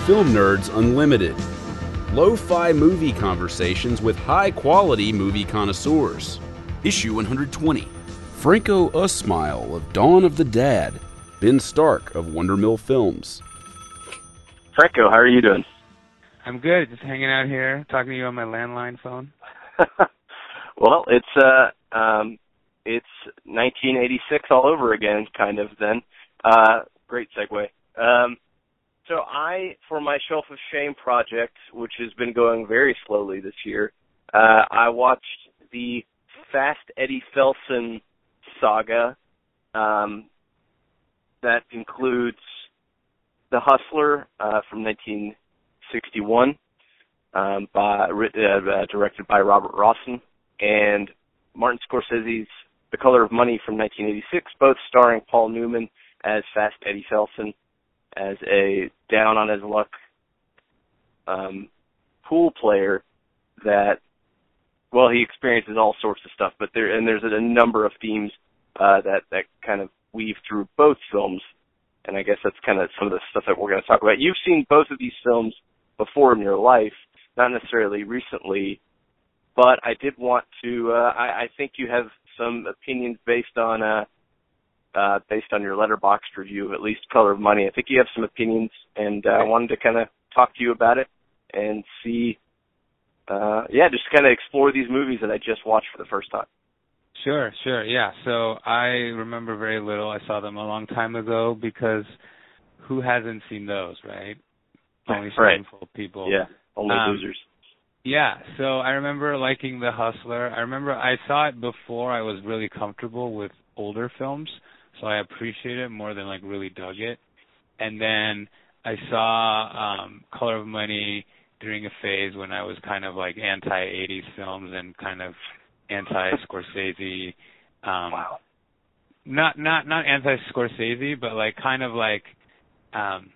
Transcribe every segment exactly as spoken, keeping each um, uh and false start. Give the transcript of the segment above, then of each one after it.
Film Nerds Unlimited. Lo-fi movie conversations with high-quality movie connoisseurs. Issue one hundred twenty. Franco Usmile of Dawn of the Dad. Ben Stark of Wondermill Films. Franco, how are you doing? I'm good. Just hanging out here, talking to you on my landline phone. Well, it's uh, um, it's nineteen eighty-six all over again, kind of. Then, uh, great segue. Um, so I, for my Shelf of Shame project, which has been going very slowly this year, uh, I watched the Fast Eddie Felson saga. Um, that includes The Hustler uh, from nineteen sixty-one, um, by uh, uh, directed by Robert Rossen, and Martin Scorsese's The Color of Money from nineteen eighty-six, both starring Paul Newman as Fast Eddie Felson, as a down-on-his-luck um, pool player that, well, he experiences all sorts of stuff, but there and there's a number of themes uh, that, that kind of weave through both films, and I guess that's kind of some of the stuff that we're going to talk about. You've seen both of these films before in your life, not necessarily recently, but I did want to, uh, I, I think you have some opinions based on uh, uh, based on your Letterboxd review of at least Color of Money. I think you have some opinions, and uh, I wanted to kind of talk to you about it and see, uh, yeah, just kind of explore these movies that I just watched for the first time. Sure, sure, yeah. So I remember very little. I saw them a long time ago because who hasn't seen those, right? Only right. shameful people. Yeah, only um, losers. Yeah, so I remember liking The Hustler. I remember I saw it before I was really comfortable with older films, so I appreciated it more than like really dug it. And then I saw um, Color of Money during a phase when I was kind of like anti-eighties films and kind of anti-Scorsese. Um, wow. Not not not anti-Scorsese, but like kind of like um,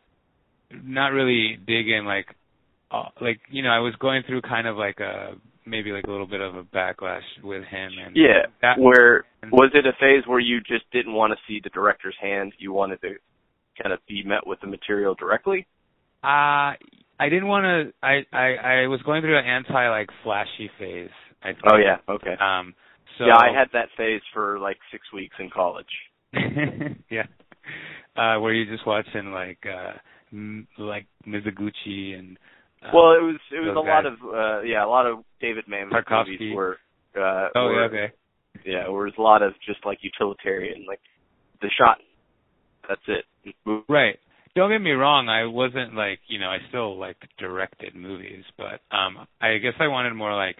not really digging like uh, like you know I was going through kind of like a maybe like a little bit of a backlash with him. And yeah. That, where and, was it a phase where you just didn't want to see the director's hand? You wanted to kind of be met with the material directly? Uh I didn't want to. I, I I was going through an anti like flashy phase. I think. Oh yeah, okay. Um, so yeah, I had that phase for like six weeks in college. yeah, uh, where you just watching like uh, m- like Mizoguchi and. Uh, well, it was it was a guys. lot of uh, yeah a lot of David Mamet Tarkovsky. movies were. Uh, oh were, yeah, okay. Yeah, there was a lot of just like utilitarian, like the shot. That's it. Right. Don't get me wrong, I wasn't like, you know, I still like directed movies, but um I guess I wanted more like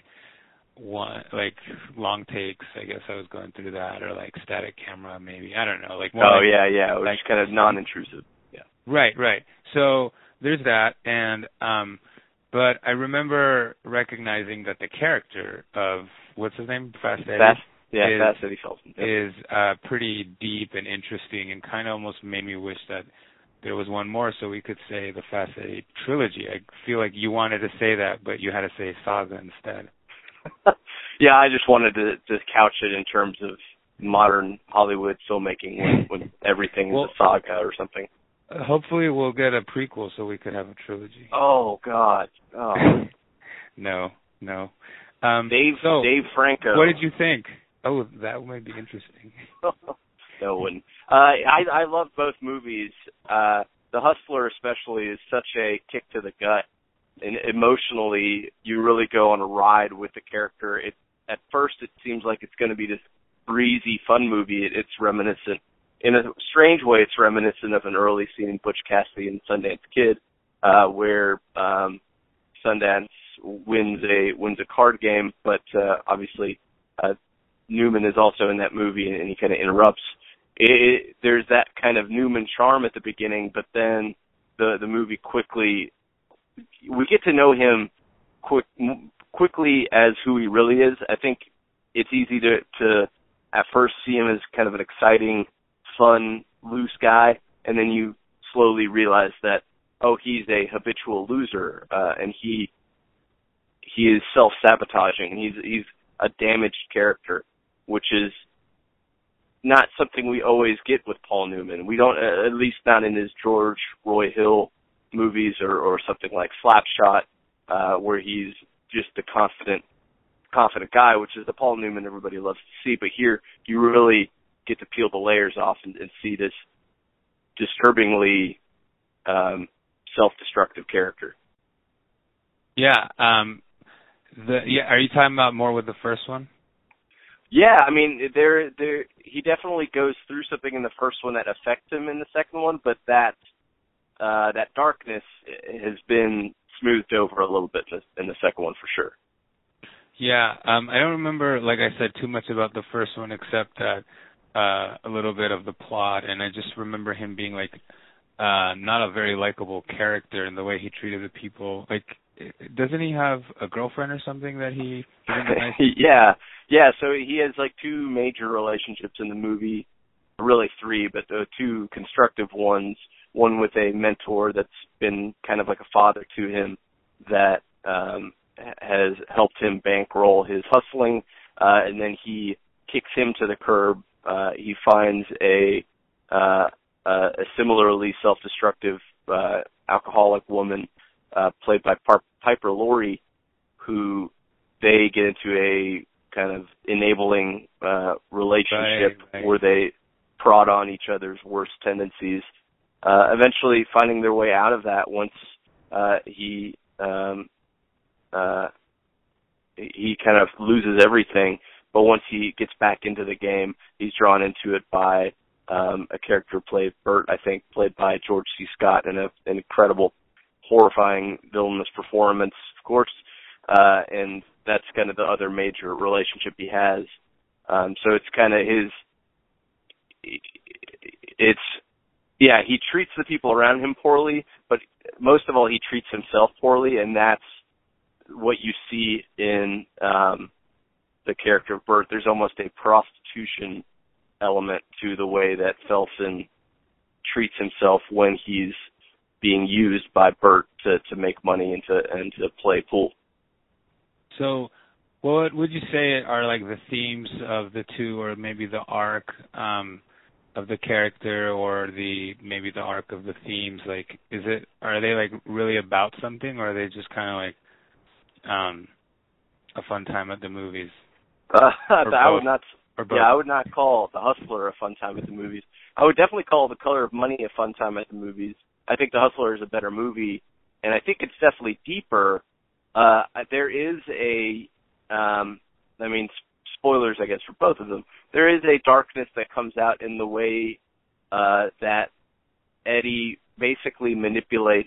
one like long takes. I guess I was going through that, or like static camera maybe. I don't know, like more Oh like, yeah, yeah, it was like, kind of non-intrusive. Yeah. Right, right. So there's that, and um but I remember recognizing that the character of what's his name? Fast Eddie. Fast, yeah, is, Fast Eddie Felson. Yep. Is uh pretty deep and interesting, and kind of almost made me wish that there was one more, so we could say the Fast Eddie trilogy. I feel like you wanted to say that, but you had to say saga instead. yeah, I just wanted to just couch it in terms of modern Hollywood filmmaking when, when everything well, is a saga or something. Uh, hopefully we'll get a prequel so we could have a trilogy. Oh, God. Oh. no, no. Um, Dave, so, Dave Franco. What did you think? Oh, that might be interesting. No one. Uh, I I love both movies. Uh, The Hustler especially is such a kick to the gut, and emotionally you really go on a ride with the character. It at first it seems like it's going to be this breezy, fun movie. It, it's reminiscent, in a strange way, it's reminiscent of an early scene in Butch Cassidy and Sundance Kid, uh, where um, Sundance wins a wins a card game, but uh, obviously uh, Newman is also in that movie, and, and he kind of interrupts. It, it, there's that kind of Newman charm at the beginning, but then the the movie quickly, we get to know him quick, quickly as who he really is. I think it's easy to, to at first see him as kind of an exciting, fun, loose guy, and then you slowly realize that, oh, he's a habitual loser, uh, and he he is self-sabotaging. He's he's a damaged character, which is not something we always get with Paul Newman. We don't, at least not in his George Roy Hill movies or, or something like Slapshot, uh, where he's just the confident, confident guy, which is the Paul Newman everybody loves to see. But here, you really get to peel the layers off and, and see this disturbingly um, self-destructive character. Yeah. Um, the yeah. Are you talking about more with the first one? Yeah, I mean, there, there. He definitely goes through something in the first one that affects him in the second one, but that uh, that darkness has been smoothed over a little bit in the second one for sure. Yeah, um, I don't remember, like I said, too much about the first one except that uh, a little bit of the plot, and I just remember him being like uh, not a very likable character in the way he treated the people. Like, doesn't he have a girlfriend or something that he? he nice yeah, yeah. So he has like two major relationships in the movie, really three, but the two constructive ones. One with a mentor that's been kind of like a father to him that um, has helped him bankroll his hustling, uh, and then he kicks him to the curb. Uh, he finds a uh, uh, a similarly self-destructive uh, alcoholic woman uh, played by Par- Piper Laurie, who they get into a kind of enabling uh, relationship right, right. where they prod on each other's worst tendencies. Uh, eventually finding their way out of that once uh, he um, uh, he kind of loses everything, but once he gets back into the game, he's drawn into it by um, a character played Bert, I think, played by George C. Scott, in a, an incredible, horrifying villainous performance, of course, uh, and that's kind of the other major relationship he has. Um, so it's kind of his, it's, yeah, he treats the people around him poorly, but most of all, he treats himself poorly, and that's what you see in um, the character of Bert. There's almost a prostitution element to the way that Felsen treats himself when he's being used by Bert to, to make money and to and to play pool. So, what would you say are like the themes of the two, or maybe the arc um, of the character, or the maybe the arc of the themes? Like, is it are they like really about something, or are they just kind of like um, a fun time at the movies? Uh, Or I both. would not. Or both. Yeah, I would not call The Hustler a fun time at the movies. I would definitely call The Color of Money a fun time at the movies. I think The Hustler is a better movie, and I think it's definitely deeper. Uh, there is a, um, I mean, spoilers, I guess, for both of them. There is a darkness that comes out in the way uh, that Eddie basically manipulates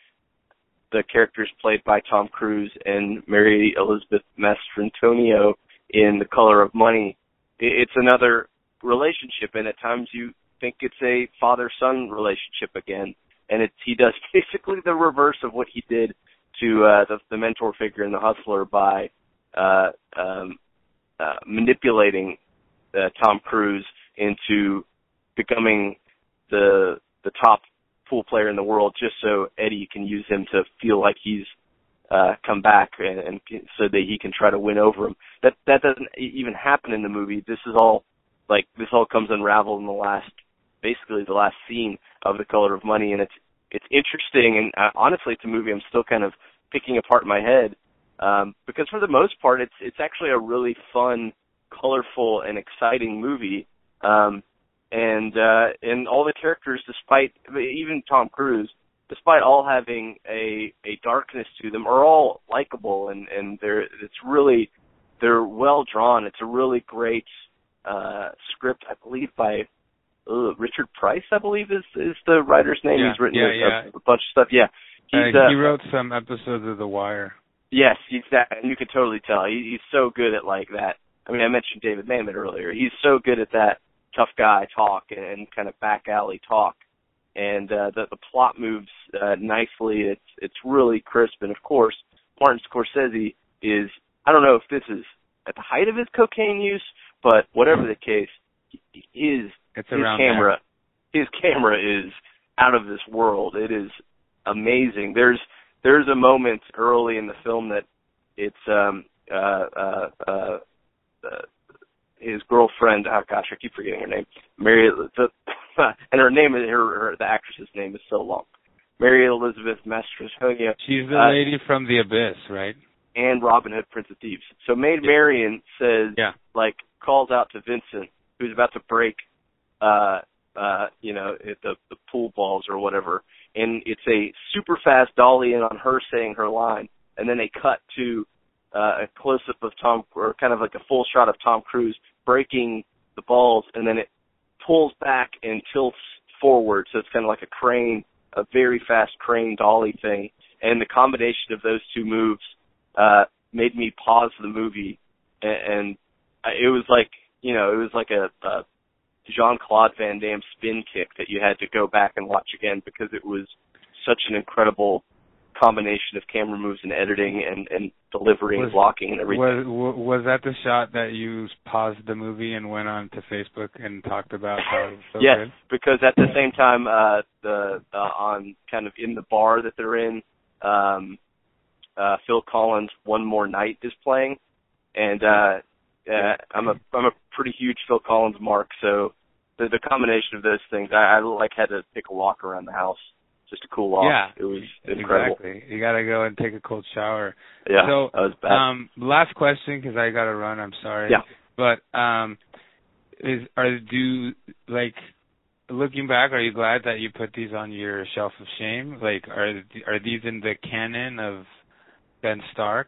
the characters played by Tom Cruise and Mary Elizabeth Mastrantonio in The Color of Money. It's another relationship, and at times you think it's a father-son relationship again. And it's, he does basically the reverse of what he did to uh, the, the mentor figure in The Hustler by uh, um, uh, manipulating uh, Tom Cruise into becoming the the top pool player in the world, just so Eddie can use him to feel like he's uh, come back, and, and so that he can try to win over him. That that doesn't even happen in the movie. This is all like this all comes unraveled in the last, basically the last scene of The Color of Money, and it's it's interesting, and uh, honestly, it's a movie I'm still kind of picking apart in my head, um, because for the most part, it's it's actually a really fun, colorful, and exciting movie, um, and uh, and all the characters, despite even Tom Cruise, despite all having a a darkness to them, are all likable, and and they're it's really they're well drawn. It's a really great uh, script, I believe, by Uh, Richard Price, I believe, is is the writer's name. Yeah, He's written yeah, a, yeah. a bunch of stuff. Yeah, he's, uh, uh, he wrote some episodes of The Wire. Yes, he's that, and you can totally tell. He, he's so good at like that. I mean, I mentioned David Mamet earlier. He's so good at that tough guy talk and, and kind of back alley talk, and uh, the the plot moves uh, nicely. It's it's really crisp, and of course, Martin Scorsese is. I don't know if this is at the height of his cocaine use, but whatever the case, his It's his around camera, there. his camera is out of this world. It is amazing. There's there's a moment early in the film that it's um uh uh, uh, uh his girlfriend. Oh gosh, I keep forgetting her name. Mary, the, and her name is her, her the actress's name is so long. Mary Elizabeth Mastroianni. She's the uh, lady from The Abyss, right? And Robin Hood, Prince of Thieves. So Maid Marian says, yeah. like, calls out to Vincent, who's about to break, uh, uh, you know, the, the pool balls or whatever. And it's a super fast dolly in on her saying her line. And then they cut to uh, a close-up of Tom, or kind of like a full shot of Tom Cruise breaking the balls. And then it pulls back and tilts forward. So it's kind of like a crane, a very fast crane dolly thing. And the combination of those two moves Uh, made me pause the movie, and, and it was like, you know, it was like a, a Jean-Claude Van Damme spin kick that you had to go back and watch again because it was such an incredible combination of camera moves and editing and, and delivery was, and blocking and everything. Was, was that the shot that you paused the movie and went on to Facebook and talked about how it was so yes, good? because at the same time, uh, the uh, on kind of in the bar that they're in, um, Uh, Phil Collins' One More Night is playing, and uh, uh, I'm a I'm a pretty huge Phil Collins mark. So the the combination of those things, I, I like had to take a walk around the house just to cool off. Yeah, it was incredible. Exactly. You gotta go and take a cold shower. Yeah, so, that was bad. Um, last question because I gotta run. I'm sorry. Yeah. But um, is are do like looking back, are you glad that you put these on your shelf of shame? Like, are are these in the canon of Ben Stark?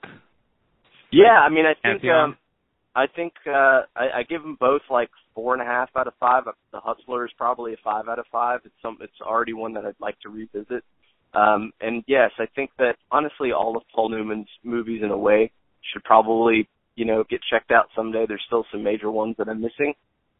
Yeah, I mean, I think Pantheon? um, I think uh, I, I give them both like four and a half out of five. The Hustler is probably a five out of five. It's some, it's already one that I'd like to revisit. Um, and yes, I think that honestly, all of Paul Newman's movies, in a way, should probably you know get checked out someday. There's still some major ones that I'm missing,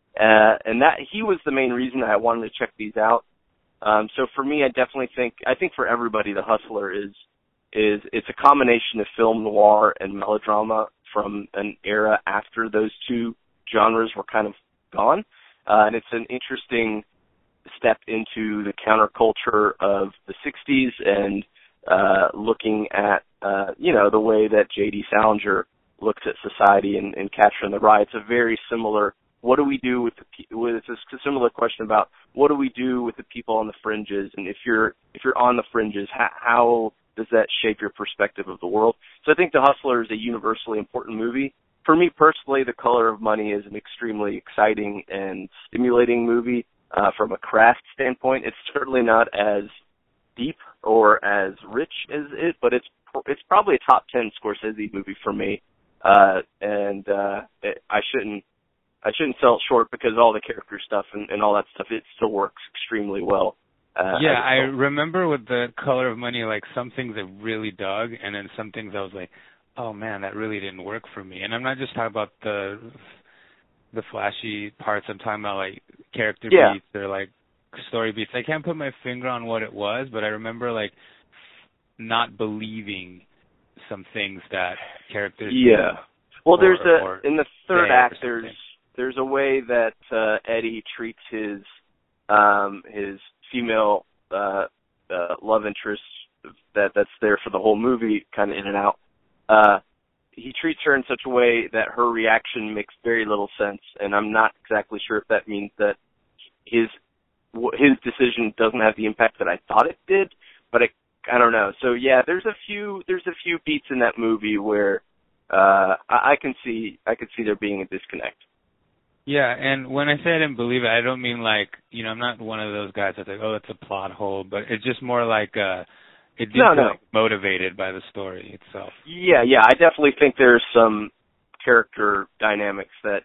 uh, and that he was the main reason I wanted to check these out. Um, so for me, I definitely think I think for everybody, The Hustler is. is it's a combination of film noir and melodrama from an era after those two genres were kind of gone. Uh, and it's an interesting step into the counterculture of the sixties and uh, looking at, uh, you know, the way that J D Salinger looks at society and, and Catcher in the Rye. It's a very similar, what do we do with the people, it's a similar question about what do we do with the people on the fringes, and if you're, if you're on the fringes, how, how does that shape your perspective of the world? So I think The Hustler is a universally important movie. For me personally, The Color of Money is an extremely exciting and stimulating movie uh, from a craft standpoint. It's certainly not as deep or as rich as it, but it's it's probably a top ten Scorsese movie for me. Uh, and uh, it, I shouldn't I shouldn't sell it short because all the character stuff and, and all that stuff, it still works extremely well. Uh, yeah, I remember with The Color of Money, like some things I really dug, and then some things I was like, oh man, that really didn't work for me. And I'm not just talking about the the flashy parts. I'm talking about like character yeah. beats or like story beats. I can't put my finger on what it was, but I remember like not believing some things that characters. Yeah. Well, or, there's a or in the third act. There's there's a way that uh, Eddie treats his um, his female uh, uh, love interest that that's there for the whole movie, kind of in and out. Uh, he treats her in such a way that her reaction makes very little sense, and I'm not exactly sure if that means that his his decision doesn't have the impact that I thought it did, but it, I don't know. So yeah, there's a few there's a few beats in that movie where uh, I, I can see I can see there being a disconnect. Yeah, and when I say I didn't believe it, I don't mean like, you know, I'm not one of those guys that's like, oh, it's a plot hole, but it's just more like uh, it didn't no, feel no. like motivated by the story itself. Yeah, yeah, I definitely think there's some character dynamics that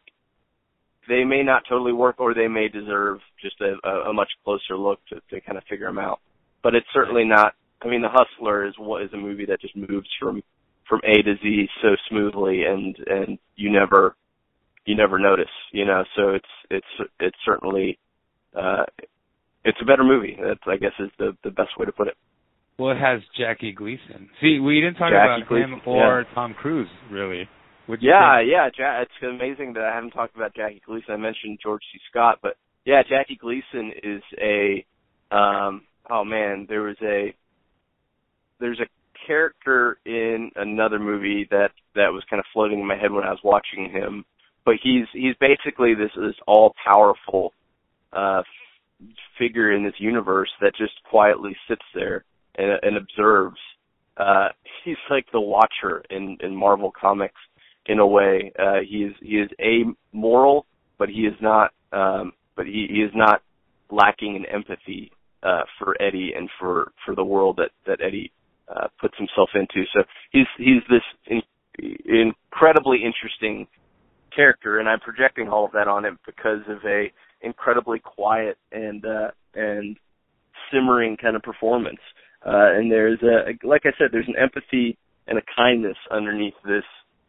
they may not totally work, or they may deserve just a, a, a much closer look to, to kind of figure them out. But it's certainly not. I mean, The Hustler is what is a movie that just moves from from A to Z so smoothly, and and you never. You never notice, you know. So it's it's it's certainly uh, it's a better movie. That I guess is the the best way to put it. Well, it has Jackie Gleason. See, we didn't talk Jackie about Gleason, him or yeah. Tom Cruise, really. Would you Yeah, think? yeah. Ja- it's amazing that I haven't talked about Jackie Gleason. I mentioned George C. Scott, but yeah, Jackie Gleason is a um, oh man, there was a there's a character in another movie that that was kind of floating in my head when I was watching him. But he's he's basically this this all powerful uh, figure in this universe that just quietly sits there and, and observes. Uh, he's like the Watcher in, in Marvel Comics in a way. Uh, he is he is amoral, but he is not. Um, but he, he is not lacking in empathy uh, for Eddie and for, for the world that that Eddie uh, puts himself into. So he's he's this in, incredibly interesting character, and I'm projecting all of that on him because of a incredibly quiet and uh, and simmering kind of performance. Uh, and there's a, like I said, there's an empathy and a kindness underneath this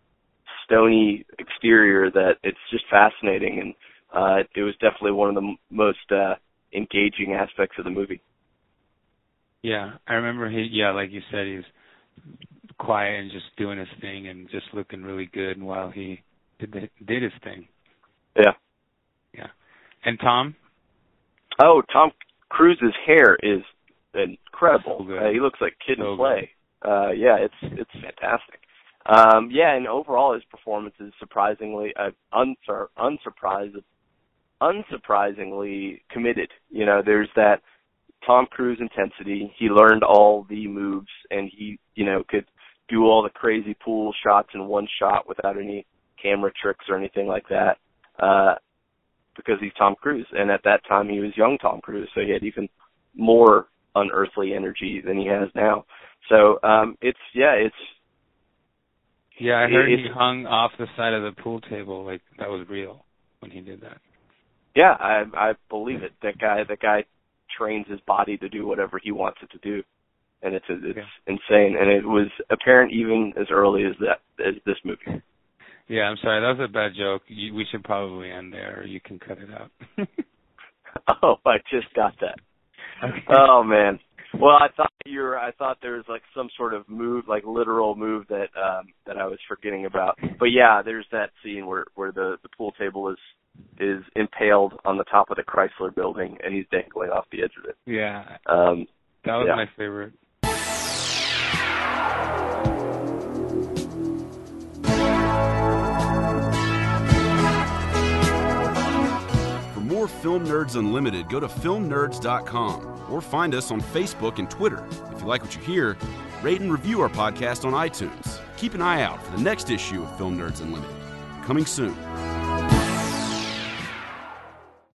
stony exterior that it's just fascinating, and uh, it was definitely one of the m- most uh, engaging aspects of the movie. Yeah, I remember he, yeah, like you said, he's quiet and just doing his thing and just looking really good while he did the, did his thing. Yeah. Yeah. And Tom? Oh, Tom Cruise's hair is incredible. So uh, he looks like Kid so and Play. Uh, yeah, it's it's fantastic. Um, yeah, and overall his performance is surprisingly uh, unsur- unsurprised, unsurprisingly committed. You know, there's that Tom Cruise intensity. He learned all the moves, and he, you know, could do all the crazy pool shots in one shot without any camera tricks or anything like that. Uh, because he's Tom Cruise, and at that time he was young Tom Cruise, so he had even more unearthly energy than he has now. So um, it's yeah, it's yeah. I heard it, he hung off the side of the pool table, like that was real when he did that. Yeah, I I believe it. That guy, that guy trains his body to do whatever he wants it to do, and it's it's yeah. insane. And it was apparent even as early as that as this movie. Yeah, I'm sorry, that was a bad joke. You, we should probably end there, or you can cut it out. Oh, I just got that. Okay. Oh man. Well, I thought you were. I thought there was like some sort of move, like literal move that um, that I was forgetting about. But yeah, there's that scene where, where the, the pool table is is impaled on the top of the Chrysler Building, and he's dangling off the edge of it. Yeah, um, that was yeah. my favorite. For more Film Nerds Unlimited, go to film nerds dot com or find us on Facebook and Twitter. If you like what you hear, rate and review our podcast on iTunes. Keep an eye out for the next issue of Film Nerds Unlimited, coming soon.